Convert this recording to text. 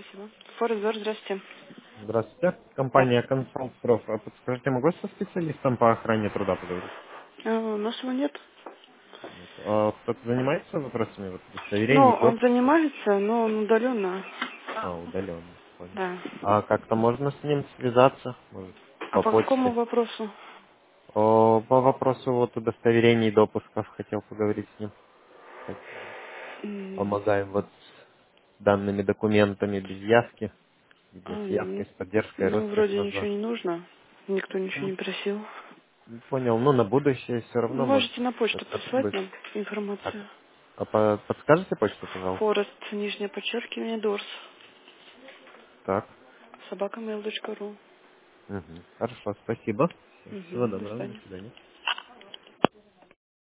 Спасибо. Форекс, здрасте. Здравствуйте. Да. Компания Consult Prof. А подскажите, могу со специалистом по охране труда поговорить? У нас его нет. Нет. А кто-то занимается вопросами вот, Ну, удостоверений, он допусков? занимается, но он удаленно. А, удаленно, понял. Да. А как-то можно с ним связаться? Может, А по по какому почте? вопросу? По вопросу вот удостоверений, допусков хотел поговорить с ним. Так, М, помогаем вот с данными документами без явки, где с явкой, с поддержкой Ну, родственных вроде ничего названий. не нужно. Никто ничего Ну, не просил. понял. Ну, на будущее все равно может Можете на почту что-то прислать будет. нам Так, информацию. подскажете почту, пожалуйста? Форест, нижнее подчеркивание, Дорс. Так. Собакамейл.ру. Мгм. Хорошо, спасибо. Всего Угу, до доброго, до свидания. свидания.